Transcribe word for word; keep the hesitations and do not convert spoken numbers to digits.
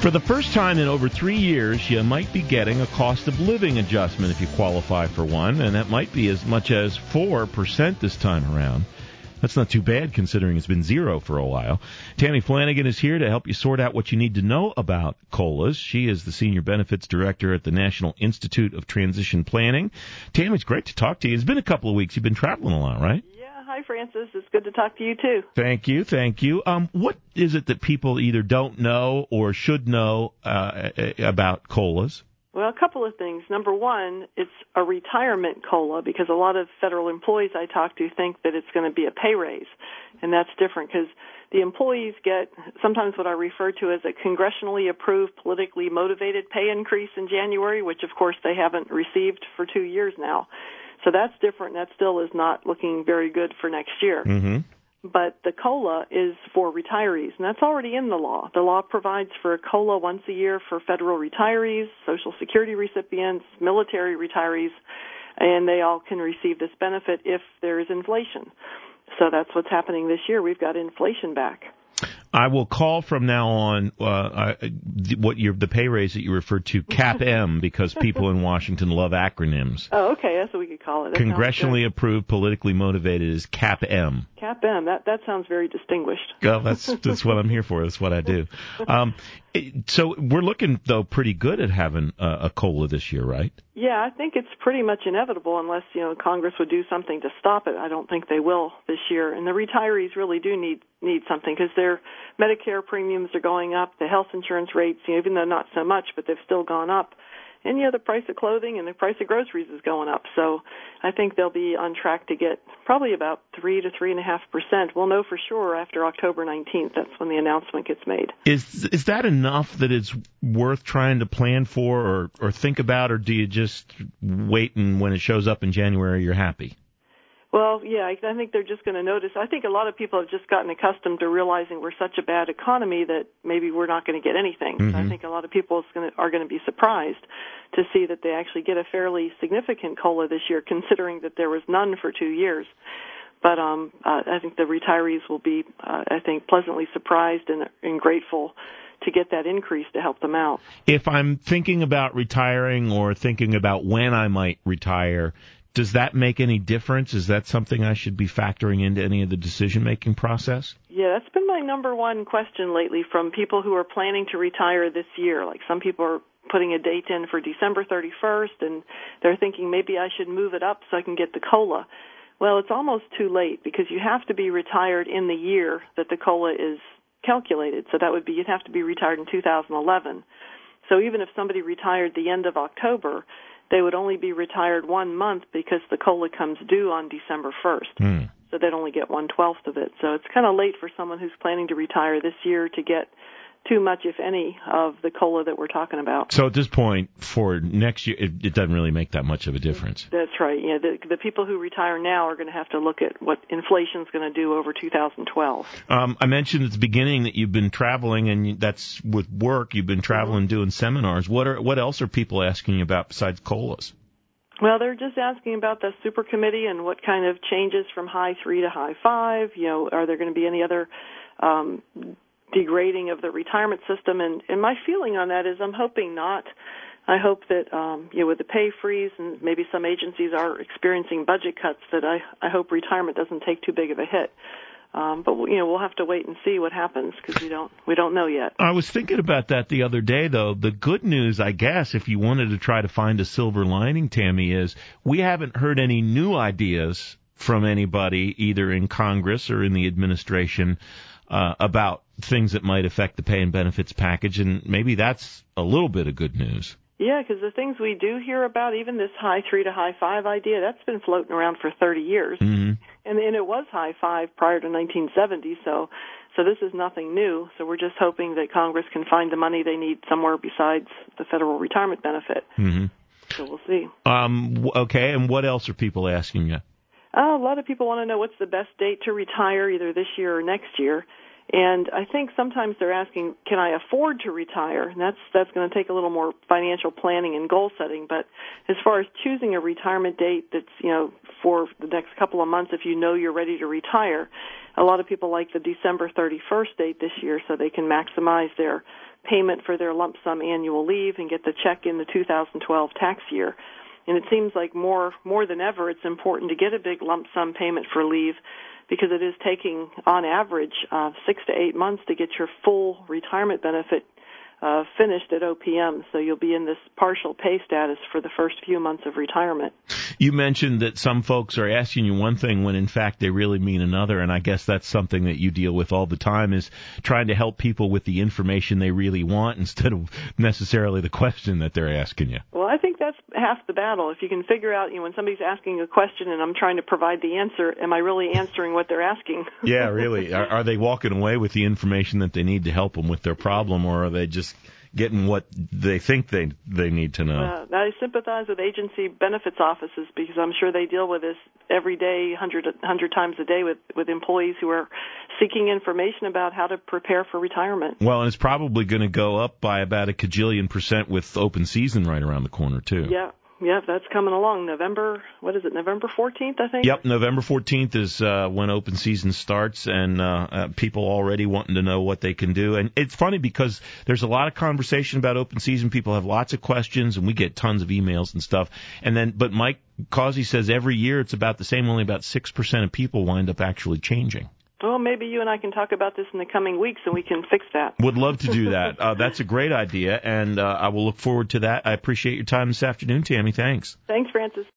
For the first time in over three years, you might be getting a cost of living adjustment if you qualify for one, and that might be as much as four percent this time around. That's not too bad considering it's been zero for a while. Tammy Flanagan is here to help you sort out what you need to know about COLAs. She is the Senior Benefits Director at the National Institute of Transition Planning. Tammy, it's great to talk to you. It's been a couple of weeks. You've been traveling a lot, right? Hi, Francis. It's good to talk to you, too. Thank you. Thank you. Um, what is it that people either don't know or should know uh, about COLAs? Well, a couple of things. Number one, it's a retirement COLA because a lot of federal employees I talk to think that it's going to be a pay raise, and that's different because the employees get sometimes what I refer to as a congressionally approved, politically motivated pay increase in January, which, of course, they haven't received for two years now. So that's different. That still is not looking very good for next year. Mm-hmm. But the COLA is for retirees, and that's already in the law. The law provides for a COLA once a year for federal retirees, Social Security recipients, military retirees, and they all can receive this benefit if there is inflation. So that's what's happening this year. We've got inflation back. I will call from now on uh, I, what your the pay raise that you referred to, CAP-M, because people in Washington love acronyms. Oh, okay, that's what we could call it. That Congressionally approved, politically motivated is CAP-M. CAP-M, that that sounds very distinguished. Well, that's that's what I'm here for. That's what I do. Um, so we're looking, though, pretty good at having a, a COLA this year, right? Yeah, I think it's pretty much inevitable unless, you know, Congress would do something to stop it. I don't think they will this year. And the retirees really do need need something because their Medicare premiums are going up, the health insurance rates, you know, even though not so much, but they've still gone up. And, you know, the price of clothing and the price of groceries is going up. So I think they'll be on track to get probably about three to three and a half percent. We'll know for sure after October nineteenth. That's when the announcement gets made. Is is that enough that it's worth trying to plan for or, or think about, or do you just wait and when it shows up in January you're happy? Well, yeah, I think they're just going to notice. I think a lot of people have just gotten accustomed to realizing we're such a bad economy that maybe we're not going to get anything. Mm-hmm. So I think a lot of people are going to be surprised to see that they actually get a fairly significant COLA this year, considering that there was none for two years. But um, uh, I think the retirees will be, uh, I think, pleasantly surprised and, and grateful to get that increase to help them out. If I'm thinking about retiring or thinking about when I might retire, does that make any difference? Is that something I should be factoring into any of the decision-making process? Yeah, that's been my number one question lately from people who are planning to retire this year. Like some people are putting a date in for December thirty-first, and they're thinking maybe I should move it up so I can get the COLA. Well, it's almost too late because you have to be retired in the year that the COLA is calculated. So that would be you'd have to be retired in two thousand eleven. So even if somebody retired the end of October, they would only be retired one month because the COLA comes due on December first. Mm. So they'd only get one-twelfth of it. So it's kind of late for someone who's planning to retire this year to get too much, if any, of the COLA that we're talking about. So at this point, for next year, it, it doesn't really make that much of a difference. That's right. Yeah, the, the people who retire now are going to have to look at what inflation's going to do over two thousand twelve. Um, I mentioned at the beginning that you've been traveling, and that's with work. You've been traveling, mm-hmm. doing seminars. What are what else are people asking you about besides COLAs? Well, they're just asking about the super committee and what kind of changes from high three to high five. You know, are there going to be any other um, degrading of the retirement system? And, and my feeling on that is I'm hoping not. I hope that, um, you know, with the pay freeze and maybe some agencies are experiencing budget cuts, that I, I hope retirement doesn't take too big of a hit. Um, but you know, we'll have to wait and see what happens because we don't we don't know yet. I was thinking about that the other day, though. The good news, I guess, if you wanted to try to find a silver lining, Tammy, is we haven't heard any new ideas from anybody, either in Congress or in the administration, uh, about things that might affect the pay and benefits package, and maybe that's a little bit of good news. Yeah, because the things we do hear about, even this high three to high five idea, that's been floating around for thirty years. Mm-hmm. And, and it was high five prior to nineteen seventy, so so this is nothing new. So we're just hoping that Congress can find the money they need somewhere besides the federal retirement benefit. Mm-hmm. So we'll see. Um, okay, and what else are people asking you? Uh, a lot of people want to know what's the best date to retire, either this year or next year. And I think sometimes they're asking, can I afford to retire? And that's that's going to take a little more financial planning and goal setting. But as far as choosing a retirement date that's, you know, for the next couple of months, if you know you're ready to retire, a lot of people like the December thirty-first date this year so they can maximize their payment for their lump sum annual leave and get the check in the two thousand twelve tax year. And it seems like more more than ever it's important to get a big lump sum payment for leave because it is taking, on average, uh, six to eight months to get your full retirement benefit uh, finished at O P M. So you'll be in this partial pay status for the first few months of retirement. You mentioned that some folks are asking you one thing when in fact they really mean another, and I guess that's something that you deal with all the time, is trying to help people with the information they really want instead of necessarily the question that they're asking you. Well, I think that's half the battle. If you can figure out, you know, when somebody's asking a question and I'm trying to provide the answer, am I really answering what they're asking? Yeah, really. Are, are they walking away with the information that they need to help them with their problem, or are they just getting what they think they they need to know? Uh, I sympathize with agency benefits offices because I'm sure they deal with this every day, hundred hundred times a day with with employees who are seeking information about how to prepare for retirement. Well, and it's probably going to go up by about a cajillion percent with open season right around the corner too. Yeah. Yep, that's coming along. November, what is it, November fourteenth, I think? Yep, November fourteenth is uh, when open season starts, and uh, uh, people already wanting to know what they can do. And it's funny because there's a lot of conversation about open season. People have lots of questions, and we get tons of emails and stuff. And then, but Mike Causey says every year it's about the same. Only about six percent of people wind up actually changing. Well, maybe you and I can talk about this in the coming weeks, and we can fix that. Would love to do that. Uh, that's a great idea, and uh, I will look forward to that. I appreciate your time this afternoon, Tammy. Thanks. Thanks, Francis.